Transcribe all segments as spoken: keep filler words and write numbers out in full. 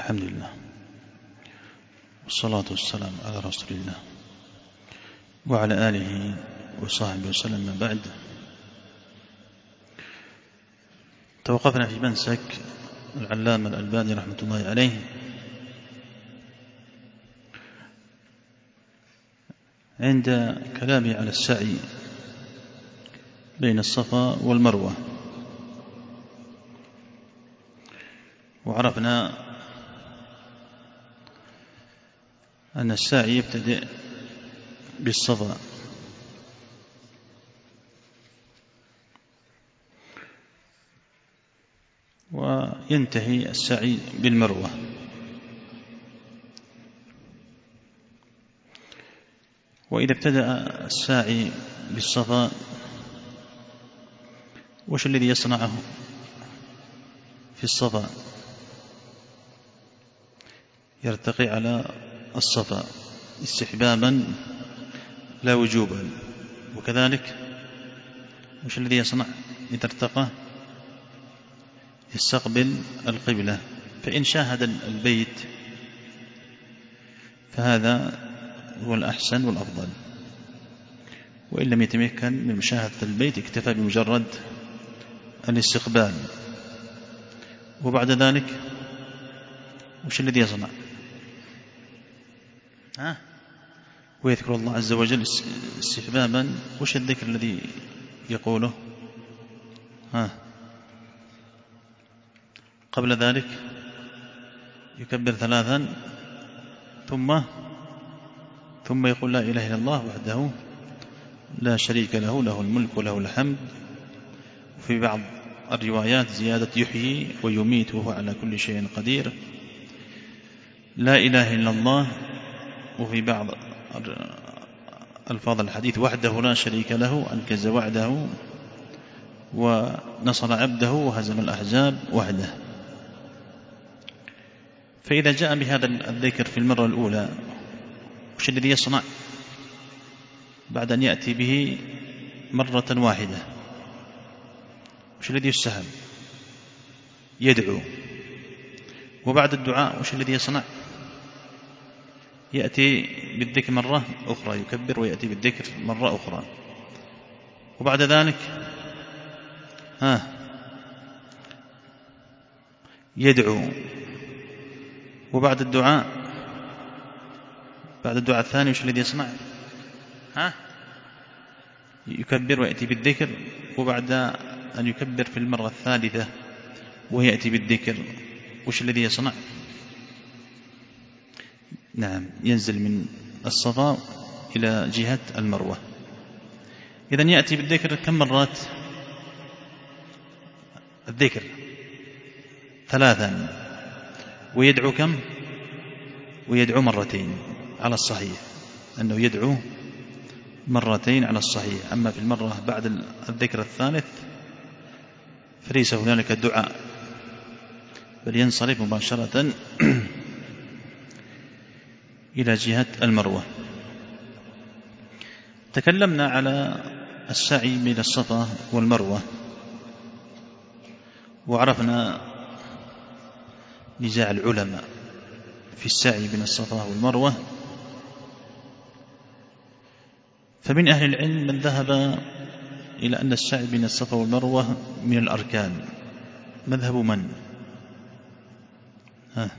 الحمد لله والصلاة والسلام على رسول الله وعلى آله وصحبه وسلم. ما بعد، توقفنا في منسك العلامة الألباني رحمة الله عليه عند كلامه على السعي بين الصفا والمروة، وعرفنا أن السعي يبتدئ بالصفا وينتهي السعي بالمروة. وإذا ابتدأ الساعي بالصفا، وش الذي يصنعه في الصفا؟ يرتقي على الصفا استحبابا لا وجوبا. وكذلك وش الذي يصنع إذا ارتقى؟ يستقبل القبلة، فإن شاهد البيت فهذا هو الأحسن والأفضل، وإن لم يتمكن من مشاهدة البيت اكتفى بمجرد الاستقبال. وبعد ذلك وش الذي يصنع؟ ها؟ ويذكر الله عز وجل استحبابا. وش الذكر الذي يقوله؟ ها؟ قبل ذلك يكبر ثلاثا ثم ثم يقول لا إله إلا الله وحده لا شريك له، له الملك وله الحمد. وفي بعض الروايات زيادة يحيي ويميت وهو على كل شيء قدير، لا إله إلا الله. وفي بعض الفاظ الحديث وحده لا شريك له، أنجز وعده ونصر عبده وهزم الأحزاب وحده. فإذا جاء بهذا الذكر في المرة الأولى، وش الذي يصنع بعد أن يأتي به مرة واحدة؟ وش الذي يستهل؟ يدعو. وبعد الدعاء وش الذي يصنع؟ يأتي بالذكر مرة أخرى، يكبر ويأتي بالذكر مرة أخرى. وبعد ذلك ها يدعو. وبعد الدعاء بعد الدعاء الثاني وش الذي يصنع؟ ها يكبر ويأتي بالذكر. وبعد أن يكبر في المرة الثالثة ويأتي بالذكر وش الذي يصنع؟ نعم، ينزل من الصفا إلى جهة المروة. إذن يأتي بالذكر كم مرات؟ الذكر ثلاثا. ويدعو كم؟ ويدعو مرتين على الصحيح، أنه يدعو مرتين على الصحيح. أما في المرة بعد الذكر الثالث فليس هنالك دعاء، بل ينصرف مباشرة إلى جهة المروة. تكلمنا على السعي بين الصفا والمروة، وعرفنا نزاع العلماء في السعي بين الصفا والمروة. فمن أهل العلم من ذهب إلى أن السعي بين الصفا والمروة من الأركان. مذهب من؟ ها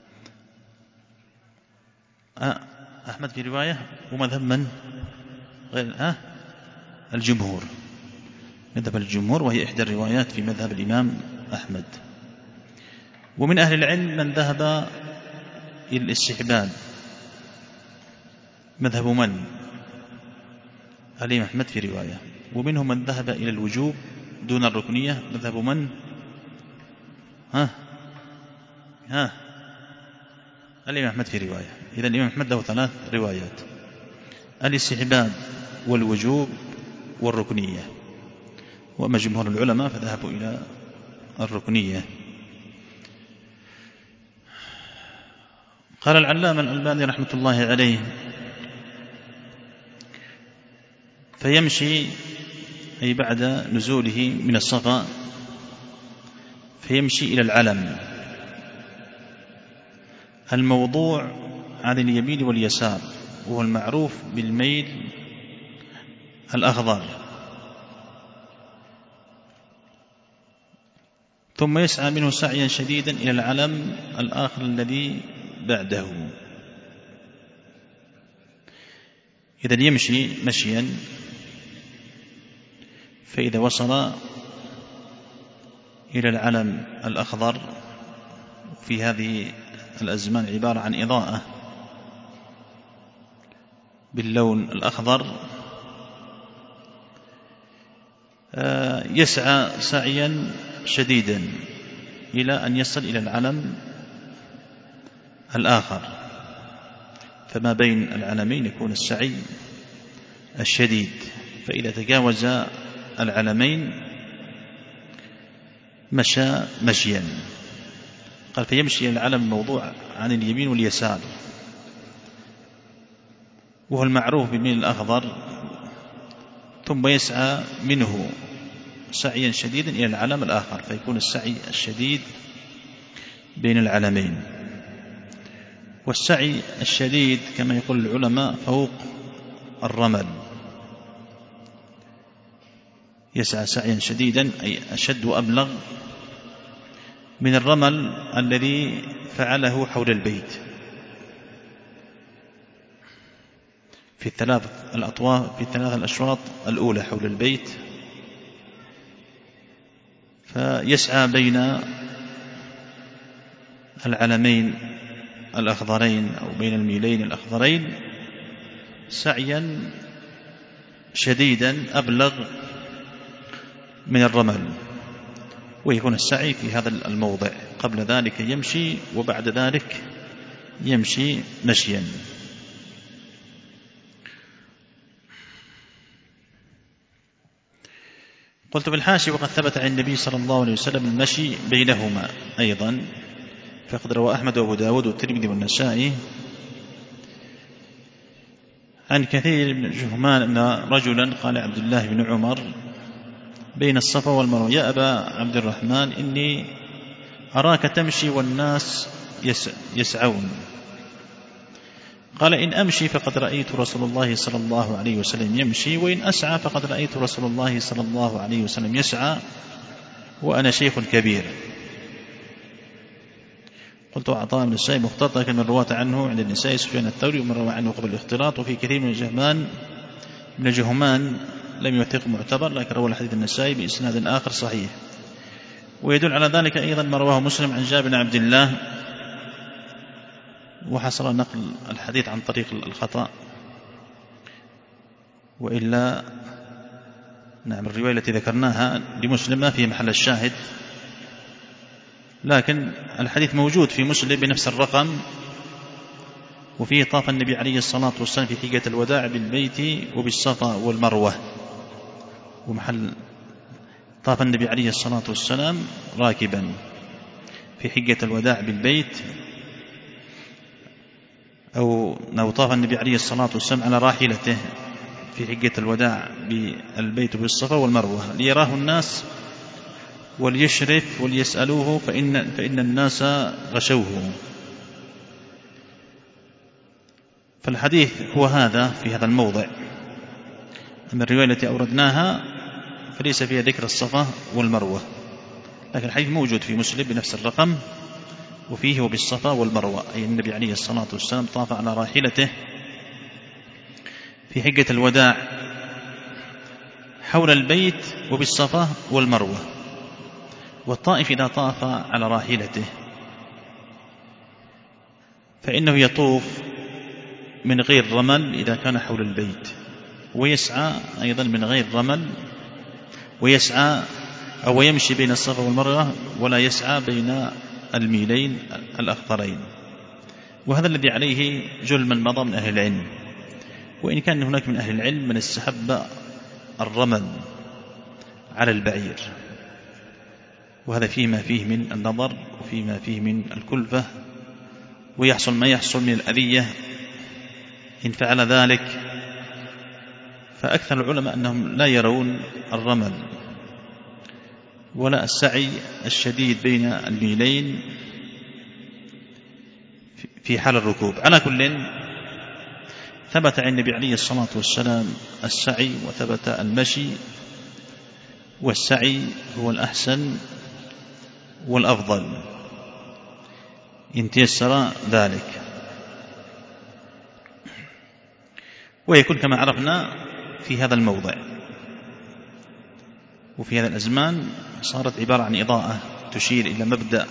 أحمد في رواية، ومذهب من غير ها الجمهور. مذهب الجمهور، وهي إحدى الروايات في مذهب الإمام أحمد. ومن أهل العلم من ذهب إلى الاستحباب. مذهب من؟ الإمام أحمد في رواية. ومنهم من ذهب إلى الوجوب دون الركنية. مذهب من؟ ها ها الإمام أحمد في رواية. إذا الإمام أحمد له ثلاث روايات: الاستحباب والوجوب والركنية. وأما جمهور العلماء فذهبوا إلى الركنية. قال العلامة الألباني رحمة الله عليه: فيمشي، أي بعد نزوله من الصفا، فيمشي إلى العلم. الموضوع عن اليمين واليسار، وهو المعروف بالميل الأخضر، ثم يسعى منه سعيا شديدا إلى العلم الآخر الذي بعده. إذن يمشي مشيا، فإذا وصل إلى العلم الأخضر، في هذه الأزمان عبارة عن إضاءة باللون الأخضر، يسعى سعيا شديدا إلى أن يصل إلى العلم الآخر، فما بين العلمين يكون السعي الشديد. فإذا تجاوز العلمين مشى مشيا. قال فيمشي العلم الموضوع عن اليمين واليسار، وهو المعروف بالميل الأخضر، ثم يسعى منه سعيا شديدا إلى العلم الآخر، فيكون السعي الشديد بين العلمين. والسعي الشديد كما يقول العلماء فوق الرمل، يسعى سعيا شديدا أي أشد وأبلغ من الرمل الذي فعله حول البيت في الثلاث الأطواف، في الثلاث الأشواط الأولى حول البيت. فيسعى بين العلمين الأخضرين أو بين الميلين الأخضرين سعيا شديدا أبلغ من الرمل، ويكون السعي في هذا الموضع. قبل ذلك يمشي، وبعد ذلك يمشي مشيا. قلت في الحاشي وقد ثبت عن النبي صلى الله عليه وسلم المشي بينهما أيضا، فقد روى أحمد وأبو داود والترمذي والنسائي عن كثير بن جهمان أن رجلا قال عبد الله بن عمر بين الصفا والمروة: يا أبا عبد الرحمن إني أراك تمشي والناس يسعون. قال: إن أمشي فقد رأيت رسول الله صلى الله عليه وسلم يمشي، وإن أسعى فقد رأيت رسول الله صلى الله عليه وسلم يسعى وأنا شيخ كبير. قلت: عطاء بن السائب مختلط، لكن من رواة عنه عند النسائي سفيان الثوري، ومن روى عنه قبل الاختلاط، وفي كثير من الجهمان من الجهمان لم يوثق معتبر، لكن روى الحديث النسائي بإسناد آخر صحيح. ويدل على ذلك أيضا ما رواه مسلم عن جابر بن عبد الله، وحصل نقل الحديث عن طريق الخطأ، وإلا نعم الرواية التي ذكرناها لمسلم ما في محل الشاهد، لكن الحديث موجود في مسلم بنفس الرقم، وفيه: طاف النبي عليه الصلاة والسلام في حجة الوداع بالبيت وبالصفا والمروة. ومحل طاف النبي عليه الصلاة والسلام راكبا في حجة الوداع بالبيت، أو أو طاف النبي عليه الصلاة والسلام على راحلته في حجة الوداع بالبيت وبالصفا والمروة، ليراه الناس وليشرف وليسألوه، فإن, فإن الناس غشوه. فالحديث هو هذا في هذا الموضع. أما الرواية التي أوردناها فليس فيها ذكر الصفا والمروة، لكن الحديث موجود في مسلم بنفس الرقم، وفيه وبالصفا والمروة، أي النبي عليه الصلاة والسلام طاف على راحلته في حجة الوداع حول البيت وبالصفا والمروة. والطائف إذا طاف على راحلته فإنه يطوف من غير رمل إذا كان حول البيت، ويسعى أيضا من غير رمل، ويسعى أو يمشي بين الصفا والمروة، ولا يسعى بين الميلين الأخضرين. وهذا الذي عليه جل من مضى من أهل العلم، وإن كان هناك من أهل العلم من استحب الرمل على البعير، وهذا فيما فيه من النظر وفيما فيه من الكلفة، ويحصل ما يحصل من الأذية إن فعل ذلك. فأكثر العلماء أنهم لا يرون الرمل ولا السعي الشديد بين الميلين في حال الركوب. على كل ثبت عن النبي عليه الصلاة والسلام السعي وثبت المشي، والسعي هو الأحسن والأفضل إن تيسر ذلك، ويكون كما عرفنا في هذا الموضع وفي هذا الأزمان صارت عبارة عن إضاءة تشير إلى مبدأ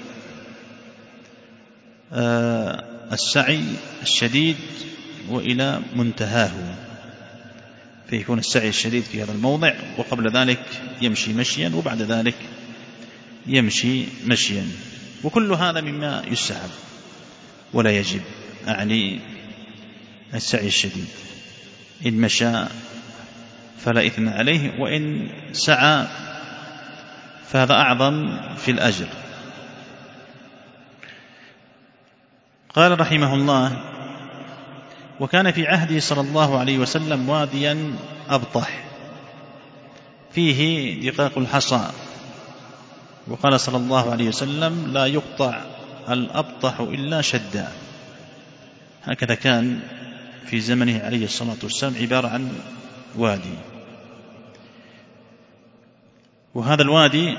السعي الشديد وإلى منتهاه، فيكون السعي الشديد في هذا الموضع، وقبل ذلك يمشي مشيا، وبعد ذلك يمشي مشيا، وكل هذا مما يستحب ولا يجب. أعني السعي الشديد إن مشى فلا إثم عليه، وإن سعى فهذا أعظم في الأجر. قال رحمه الله: وكان في عهده صلى الله عليه وسلم واديا أبطح فيه دقاق الحصى، وقال صلى الله عليه وسلم: لا يقطع الأبطح إلا شدا. هكذا كان في زمنه عليه الصلاة والسلام، عبارة عن وادي، وهذا الوادي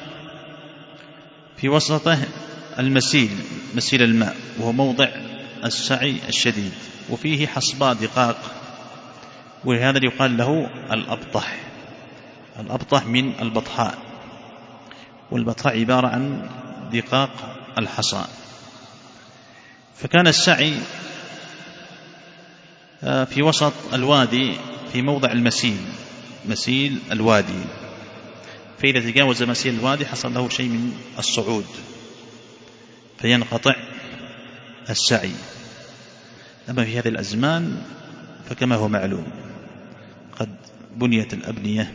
في وسطه المسيل، مسيل الماء، وهو موضع السعي الشديد، وفيه حصباء دقاق، ولهذا يقال له الأبطح. الأبطح من البطحاء، والبطحاء عبارة عن دقاق الحصى. فكان السعي في وسط الوادي في موضع المسيل، مسيل الوادي، فإذا تجاوز مسيل الوادي حصل له شيء من الصعود فينقطع السعي. أما في هذه الأزمان فكما هو معلوم قد بنيت الأبنية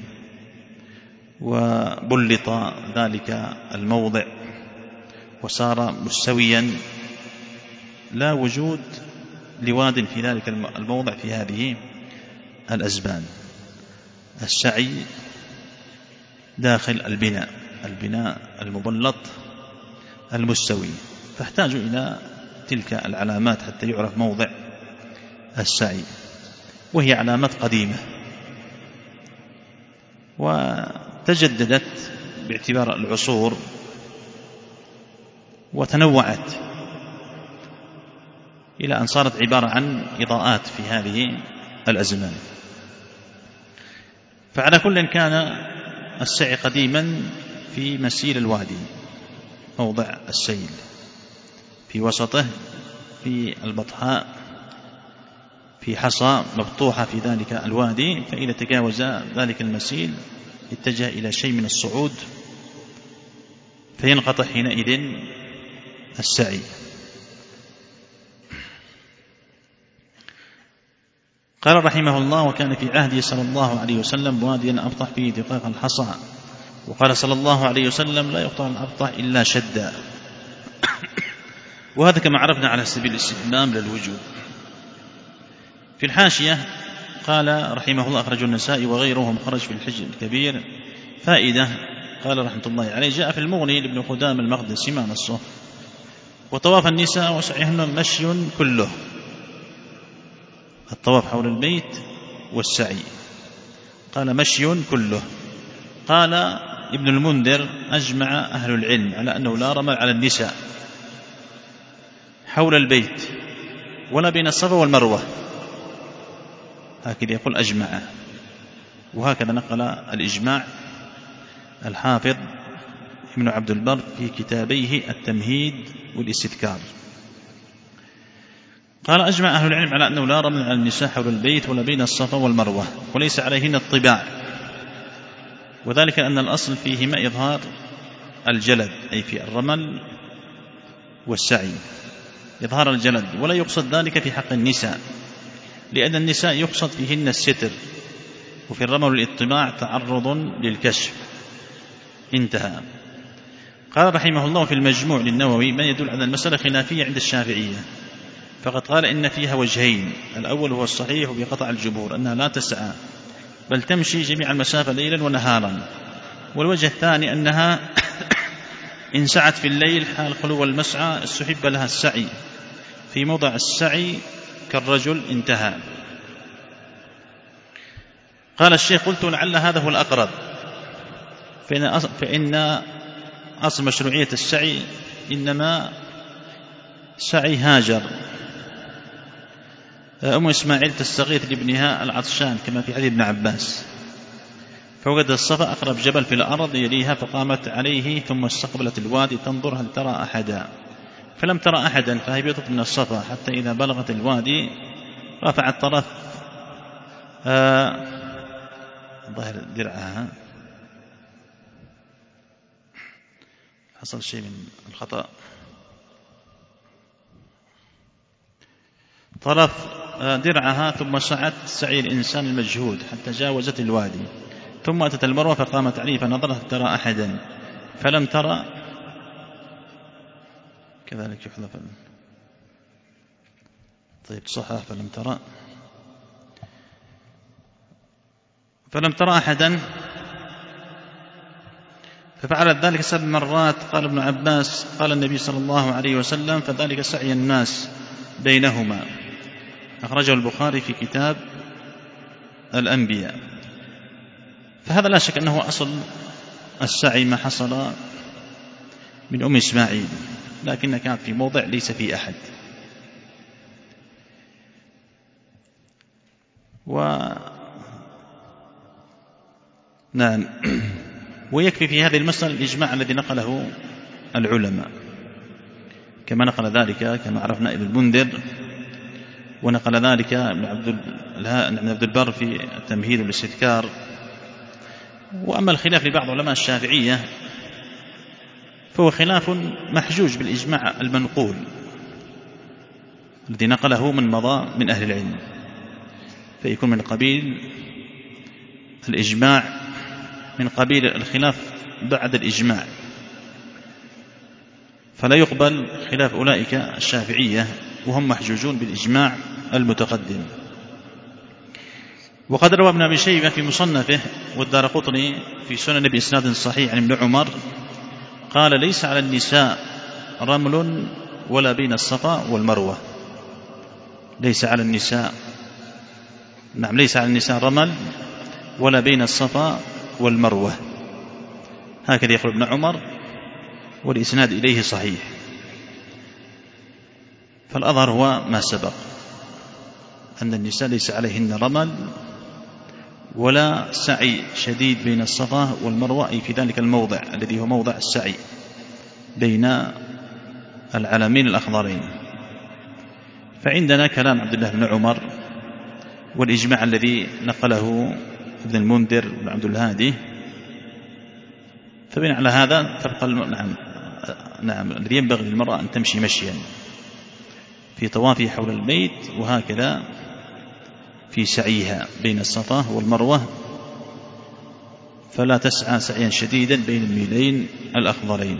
وبلط ذلك الموضع وصار مستويا، لا وجود لواد في ذلك الموضع في هذه الأزمان. السعي داخل البناء، البناء المبلط المستوي، فاحتاج إلى تلك العلامات حتى يعرف موضع السعي، وهي علامات قديمة وتجددت باعتبار العصور وتنوعت إلى أن صارت عبارة عن إضاءات في هذه الأزمان. فعلى كل كان السعي قديما في مسيل الوادي، موضع السيل في وسطه في البطحاء في حصى مبطوحة في ذلك الوادي، فإذا تجاوز ذلك المسيل اتجه إلى شيء من الصعود فينقطع حينئذ السعي. قال رحمه الله: وكان في عهده صلى الله عليه وسلم واديا أبطح فيه دقاق الحصى، وقال صلى الله عليه وسلم: لا يقطع الأبطح إلا شدا. وهذا كما عرفنا على سبيل الاستتمام للوجوب. في الحاشية قال رحمه الله: أخرج النسائي وغيرهم خرج في الحج الكبير. فائدة، قال رحمة الله عليه: جاء في المغني لابن قدام المقدسي ما نصه: وطواف النساء وسعيهن مشي كله، الطواف حول البيت والسعي، قال مشي كله. قال ابن المنذر: أجمع أهل العلم على أنه لا رمل على النساء حول البيت ولا بين الصفا والمروة، هكذا يقول أجمع، وهكذا نقل الإجماع الحافظ ابن عبد البر في كتابيه التمهيد والاستذكار. قال: أجمع أهل العلم على أنه لا رمل على النساء حول البيت ولا بين الصفا والمروة، وليس عليهن الطباع، وذلك أن الأصل فيهما إظهار الجلد، أي في الرمل والسعي إظهار الجلد، ولا يقصد ذلك في حق النساء، لأن النساء يقصد فيهن الستر، وفي الرمل والإطباع تعرض للكشف. انتهى. قال رحمه الله في المجموع للنووي: ما يدل على المسألة خلافية عند الشافعية، فقد قال إن فيها وجهين، الأول هو الصحيح بقطع الجمهور أنها لا تسعى بل تمشي جميع المسافة ليلا ونهارا، والوجه الثاني أنها إن سعت في الليل حال خلو المسعى استحب لها السعي في موضع السعي كالرجل انتهى. قال الشيخ: قلت لعل هذا هو الأقرب، فإن, فإن أصل مشروعية السعي إنما سعي هاجر أم إسماعيل تستغيث لابنها العطشان كما في حديث ابن عباس، فوجد الصفا أقرب جبل في الأرض يليها فقامت عليه ثم استقبلت الوادي تنظر هل ترى أحدا، فلم ترى أحدا فهبطت من الصفا حتى إذا بلغت الوادي رفعت طرف آه ظهر درعها. حصل شيء من الخطأ. طرف درعها ثم سعت سعي الإنسان المجهود حتى جاوزت الوادي، ثم أتت المروة فقامت عليه فنظرت ترى أحدا فلم ترى. كذلك يحذف. طيب صحح فلم ترى فلم ترى أحدا ففعلت ذلك سبع مرات. قال ابن عباس: قال النبي صلى الله عليه وسلم: فذلك سعي الناس بينهما. أخرجه البخاري في كتاب الأنبياء. فهذا لا شك أنه أصل السعي ما حصل من أم إسماعيل، لكنها كانت في موضع ليس فيه أحد. و نعم ويكفي في هذه المسألة الإجماع الذي نقله العلماء، كما نقل ذلك كما عرفنا ابن المنذر، ونقل ذلك ابن عبد البر في التمهيد والاستذكار. وأما الخلاف لبعض علماء الشافعية فهو خلاف محجوج بالإجماع المنقول الذي نقله من مضى من أهل العلم، فيكون من قبيل الإجماع من قبيل الخلاف بعد الإجماع، فلا يقبل خلاف أولئك الشافعية وهم محجوجون بالإجماع المتقدم. وقد روى ابن أبي شيبة في مصنفه والدارقطني في سنن بإسناد صحيح عن ابن عمر قال: ليس على النساء رمل ولا بين الصفا والمروة. ليس على النساء نعم ليس على النساء رمل ولا بين الصفا والمروة، هكذا يقول ابن عمر، والإسناد إليه صحيح. فالأظهر هو ما سبق، أن النساء ليس عليهن رمل ولا سعي شديد بين الصفا والمروة، أي في ذلك الموضع الذي هو موضع السعي بين العلمين الأخضرين. فعندنا كلام عبد الله بن عمر والإجماع الذي نقله ابن المنذر بن عبد الهادي، فبناء على هذا تبقى نعم نعم الذي ينبغي للمرأة أن تمشي مشيا في طوافها حول البيت، وهكذا في سعيها بين الصفا والمروة، فلا تسعى سعيا شديدا بين الميلين الأخضرين.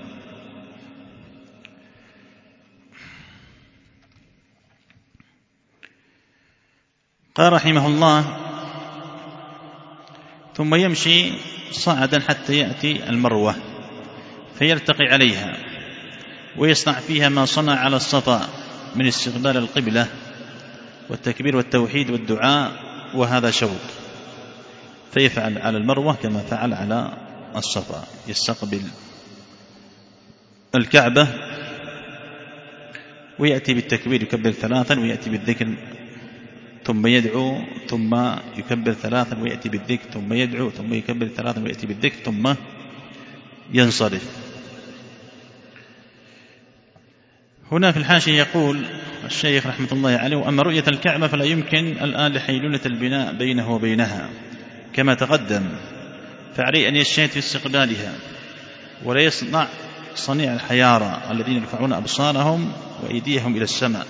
قال رحمه الله: ثم يمشي صعدا حتى يأتي المروة فيرتقي عليها ويصنع فيها ما صنع على الصفا من استقبال القبلة والتكبير والتوحيد والدعاء، وهذا شوط، فيفعل على المروة كما فعل على الصفا، يستقبل الكعبة ويأتي بالتكبير يكبر ثلاثا ويأتي بالذكر ثم يدعو ثم يكبر ثلاثا ويأتي بالذكر ثم يدعو ثم يكبر ثلاثا ويأتي بالذكر ثم ينصرف. هنا في الحاشية يقول الشيخ رحمة الله عليه: وأما رؤية الكعبة فلا يمكن الآن لحيلولة البناء بينه وبينها كما تقدم، فعليه أن يجتهد في استقبالها ولا يصنع صنيع الحيارى الذين يرفعون أبصارهم وأيديهم إلى السماء.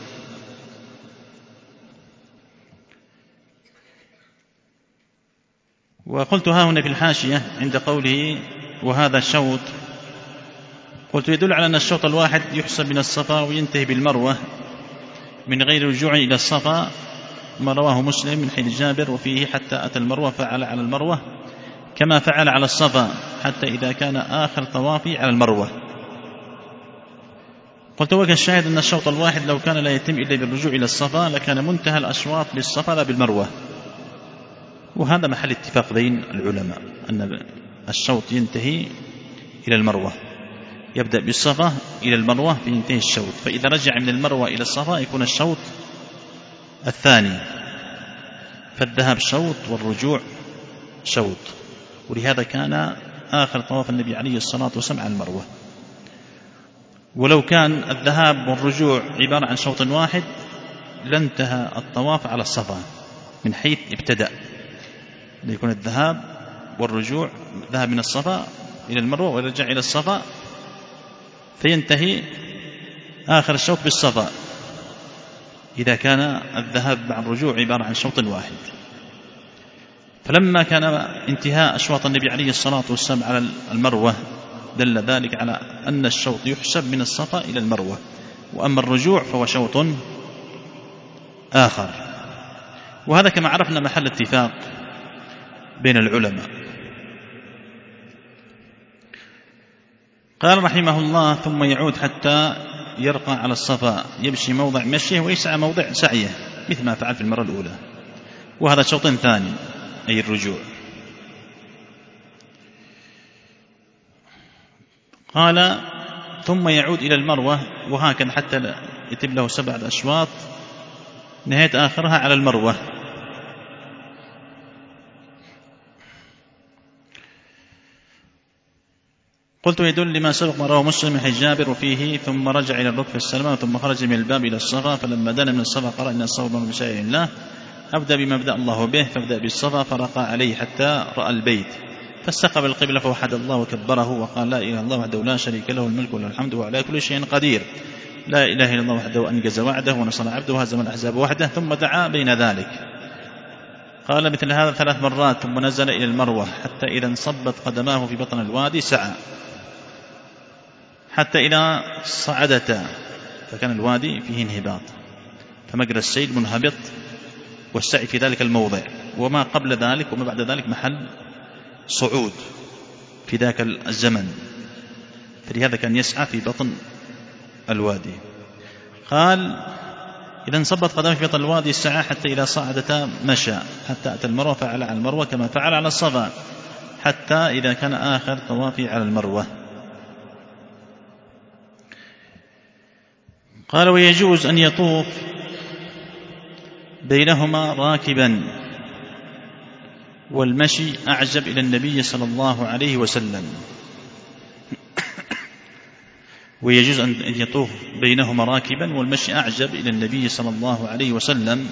وقلت ها هنا في الحاشية عند قوله وهذا الشوط، قلت يدل على أن الشوط الواحد يحسب من الصفا وينتهي بالمروة من غير رجوع إلى الصفا، ما رواه مسلم من حديث جابر وفيه: حتى أتى المروة فعل على المروة كما فعل على الصفا حتى إذا كان آخر طوافي على المروة. قلت وجه الشاهد أن الشوط الواحد لو كان لا يتم إلا بالرجوع إلى الصفا لكان منتهى الأشواط بالصفا لا بالمروة، وهذا محل اتفاق بين العلماء أن الشوط ينتهي إلى المروة، يبدأ بالصفا إلى المروة فينتهي الشوط، فإذا رجع من المروة إلى الصفا يكون الشوط الثاني، فالذهاب شوط والرجوع شوط. ولهذا كان آخر طواف النبي عليه الصلاة والسلام على المروة. ولو كان الذهاب والرجوع عبارة عن شوط واحد لانتهى الطواف على الصفا من حيث ابتدأ، ليكون الذهاب والرجوع، ذهب من الصفا إلى المروة ويرجع إلى الصفا فينتهي آخر الشوط بالصفا إذا كان الذهاب مع الرجوع عبارة عن شوط واحد. فلما كان انتهاء أشواط النبي عليه الصلاة والسلام على المروة دل ذلك على أن الشوط يحسب من الصفا إلى المروة، وأما الرجوع فهو شوط آخر. وهذا كما عرفنا محل اتفاق بين العلماء. قال رحمه الله: ثم يعود حتى يرقى على الصفا، يمشي موضع مشيه ويسعى موضع سعيه مثل ما فعل في المرة الأولى، وهذا شوط ثاني أي الرجوع. قال: ثم يعود إلى المروة، وهكذا حتى يتم له سبعة أشواط نهاية آخرها على المروة. قلت: يدل لما سبق ما رواه مسلم من حديث جابر وفيه: ثم رجع إلى الركن السلمة ثم خرج من الباب إلى الصفا، فلما دنا من الصفا قرأ: إن الصفا من شعائر الله، أبدأ بما بدأ الله به، فابدأ بالصفا، فرقى عليه حتى رأى البيت، فاستقبل القبلة فوحد الله وكبره وقال: لا إله إلا الله وحده لا شريك له، الملك وله الحمد وعلى كل شيء قدير، لا إله إلا الله وحده أنجز وعده ونصر عبده وهزم الأحزاب وحده. ثم دعا بين ذلك، قال مثل هذا ثلاث مرات، ثم نزل إلى المروة حتى إذا انصبت قدماه في بطن الوادي سعى حتى إذا صعدتا، فكان الوادي فيه انهباط، فمجرى السيل منهبط، والسعي في ذلك الموضع، وما قبل ذلك وما بعد ذلك محل صعود في ذاك الزمن، فلهذا كان يسعى في بطن الوادي. قال: إذا انصبت قدمه في بطن الوادي سعى حتى إذا صعدتا مشى حتى أتى المروة، فعل على المروة كما فعل على الصفا حتى إذا كان آخر طوافه على المروة. قال: ويجوز أن يطوف بينهما راكبا، والمشي أعجب إلى النبي صلى الله عليه وسلم. ويجوز أن يطوف بينهما راكبا والمشي أعجب إلى النبي صلى الله عليه وسلم.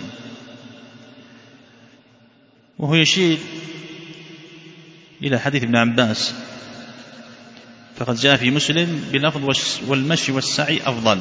وهو يشير إلى حديث ابن عباس، فقد جاء في مسلم بلفظ: والمشي والسعي أفضل،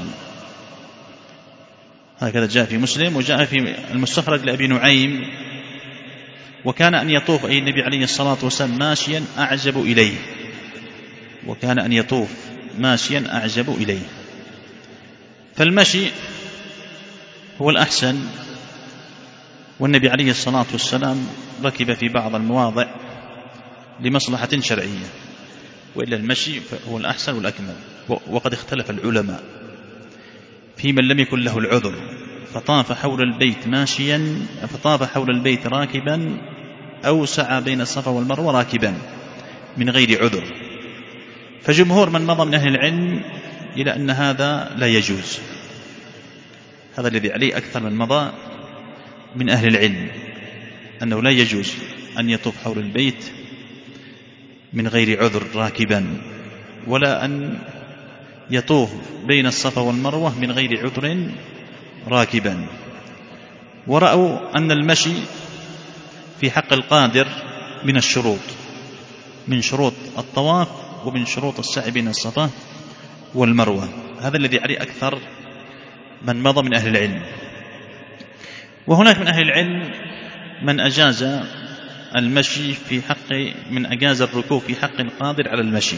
هكذا جاء في مسلم. وجاء في المستخرج لأبي نعيم: وكان أن يطوف أي النبي عليه الصلاة والسلام ماشيا أعجب إليه، وكان أن يطوف ماشيا أعجب إليه. فالمشي هو الأحسن، والنبي عليه الصلاة والسلام ركب في بعض المواضع لمصلحة شرعية، وإلا المشي هو الأحسن والأكمل. وقد اختلف العلماء في من لم يكن له العذر فطاف حول البيت ماشيا، فطاف حول البيت راكبا، أو سعى بين الصفا والمروة راكبا من غير عذر. فجمهور من مضى من أهل العلم إلى أن هذا لا يجوز، هذا الذي عليه أكثر من مضى من أهل العلم، أنه لا يجوز أن يطوف حول البيت من غير عذر راكبا، ولا أن يطوف بين الصفا والمروة من غير عذر راكبا. ورأوا أن المشي في حق القادر من الشروط، من شروط الطواف ومن شروط السعي بين الصفا والمروة، هذا الذي عليه أكثر من مضى من أهل العلم. وهناك من أهل العلم من أجاز المشي في حق، من أجاز الركوب في حق القادر على المشي،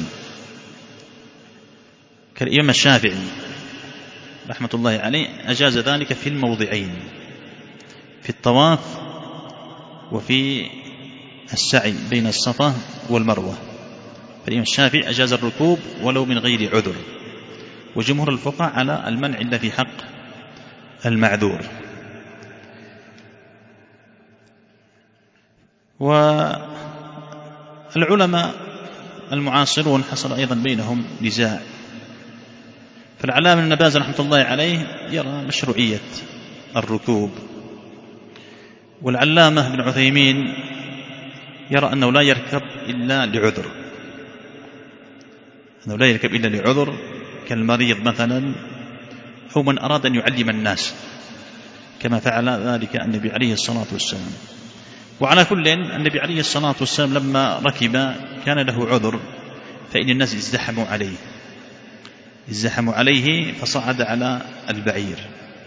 كالإمام الشافعي رحمة الله عليه أجاز ذلك في الموضعين، في الطواف وفي السعي بين الصفا والمروة. فالإمام الشافعي أجاز الركوب ولو من غير عذر، وجمهور الفقهاء على المنع إلا في حق المعذور. والعلماء المعاصرون حصل أيضا بينهم نزاع، فالعلامة ابن باز رحمة الله عليه يرى مشروعية الركوب، والعلامة ابن عثيمين يرى أنه لا يركب إلا لعذر، أنه لا يركب إلا لعذر كالمريض مثلا، أو من أراد أن يعلم الناس كما فعل ذلك النبي عليه الصلاة والسلام. وعلى كل النبي عليه الصلاة والسلام لما ركب كان له عذر، فإن الناس ازدحموا عليه ازدحموا عليه فصعد على البعير،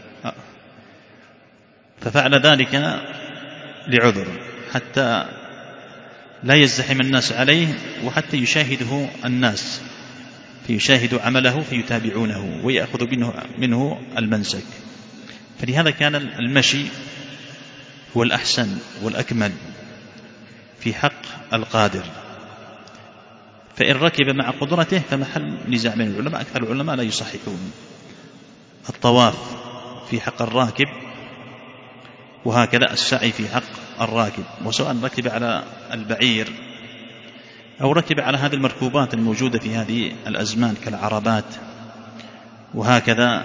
ففعل ذلك لعذر حتى لا يزدحم الناس عليه، وحتى يشاهده الناس فيشاهدوا عمله فيتابعونه ويأخذ منه, منه المنسك. فلهذا كان المشي هو الأحسن والأكمل في حق القادر، فإن ركب مع قدرته فمحل نزاع بين العلماء. أكثر العلماء لا يصححون الطواف في حق الراكب، وهكذا السعي في حق الراكب، وسواء ركب على البعير أو ركب على هذه المركوبات الموجودة في هذه الأزمان كالعربات، وهكذا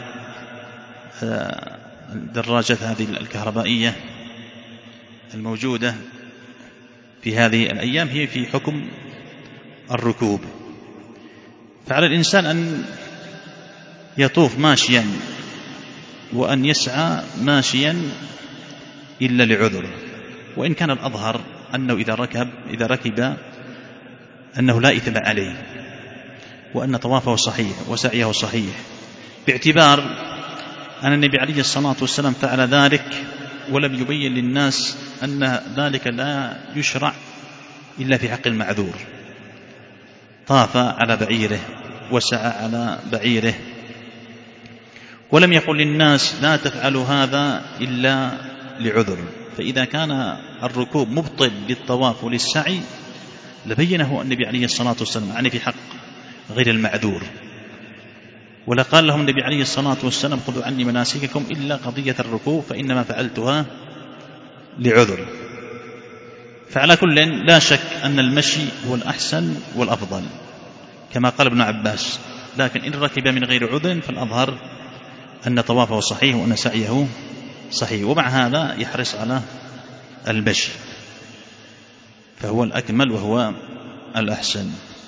الدراجات هذه الكهربائية الموجودة في هذه الأيام هي في حكم الركوب. فعلى الإنسان أن يطوف ماشيا وأن يسعى ماشيا إلا لعذر، وإن كان الأظهر أنه إذا ركب إذا ركب أنه لا إثم عليه، وأن طوافه صحيح وسعيه صحيح، باعتبار أن النبي عليه الصلاة والسلام فعل ذلك ولم يبين للناس أن ذلك لا يشرع إلا في حق المعذور. طاف على بعيره وسعى على بعيره، ولم يقل للناس لا تفعلوا هذا إلا لعذر. فإذا كان الركوب مبطل للطواف وللسعي لبينه النبي عليه الصلاة والسلام، يعني في حق غير المعذور. ولقال لهم النبي عليه الصلاة والسلام خذوا عني مناسككم إلا قضية الركوب فإنما فعلتها لعذر. فعلى كل لا شك أن المشي هو الأحسن والأفضل كما قال ابن عباس، لكن إن ركب من غير عذر فالأظهر أن طوافه صحيح وأن سعيه صحيح، ومع هذا يحرص على المشي فهو الأكمل وهو الأحسن.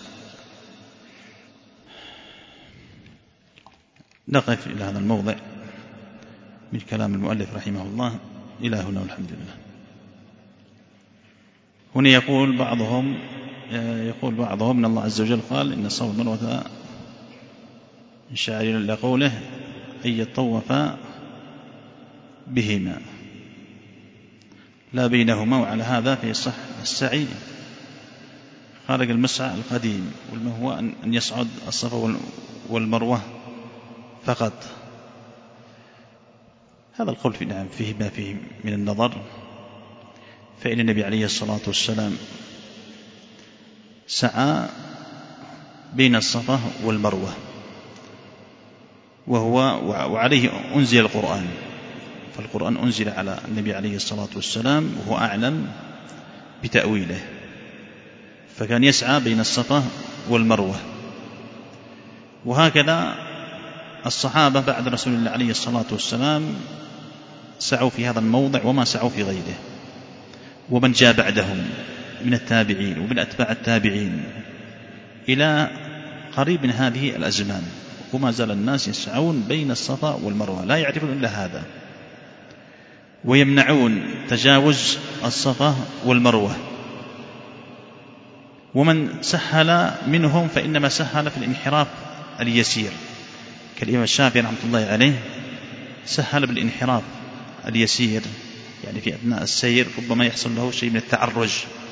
نقف إلى هذا الموضع من كلام المؤلف رحمه الله. إلى هنا والحمد لله. هنا يقول بعضهم يقول بعضهم أن الله عز وجل قال إن الصفا والمروة من شعائر الله، قوله أن يطوف بهما لا بينهما، وعلى هذا فيصح السعي خارج المسعى القديم، والما هو أن يصعد الصفا والمروة فقط. هذا القول في نعم فيه ما فيه من النظر، فإن النبي عليه الصلاة والسلام سعى بين الصفا والمروة، وهو وعليه أنزل القرآن، فالقرآن أنزل على النبي عليه الصلاة والسلام وهو أعلم بتأويله، فكان يسعى بين الصفا والمروة. وهكذا الصحابة بعد رسول الله عليه الصلاة والسلام سعوا في هذا الموضع وما سعوا في غيره، ومن جاء بعدهم من التابعين ومن أتباع التابعين إلى قريب من هذه الأزمان، وما زال الناس يسعون بين الصفا والمروة لا يعرفون إلا هذا، ويمنعون تجاوز الصفا والمروة. ومن سهل منهم فإنما سهل في الانحراف اليسير، كالإمام الشافعي رحمة الله عليه سهل بالانحراف اليسير، يعني في أثناء السير ربما يحصل له شيء من التعرج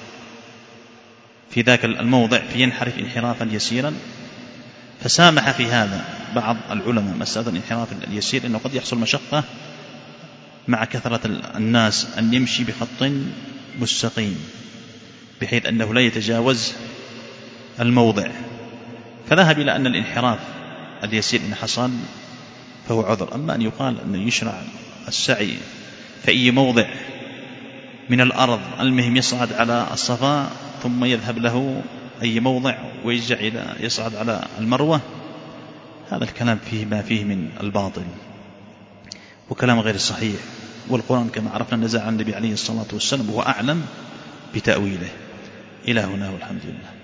في ذاك الموضع فينحرف انحرافا يسيرا، فسامح في هذا بعض العلماء مسألة الانحراف اليسير، أنه قد يحصل مشقة مع كثرة الناس أن يمشي بخط مستقيم بحيث أنه لا يتجاوز الموضع، فذهب إلى أن الانحراف اليسير إن حصل فهو عذر. أما أن يقال أنه يشرع السعي في أي موضع من الأرض المهم يصعد على الصفا ثم يذهب له أي موضع ويرجع إلى يصعد على المروة، هذا الكلام فيه ما فيه من الباطل وكلام غير صحيح. والقرآن كما عرفنا نزل عن النبي عليه الصلاة والسلام وهو أعلم بتأويله. إلى هنا والحمد لله.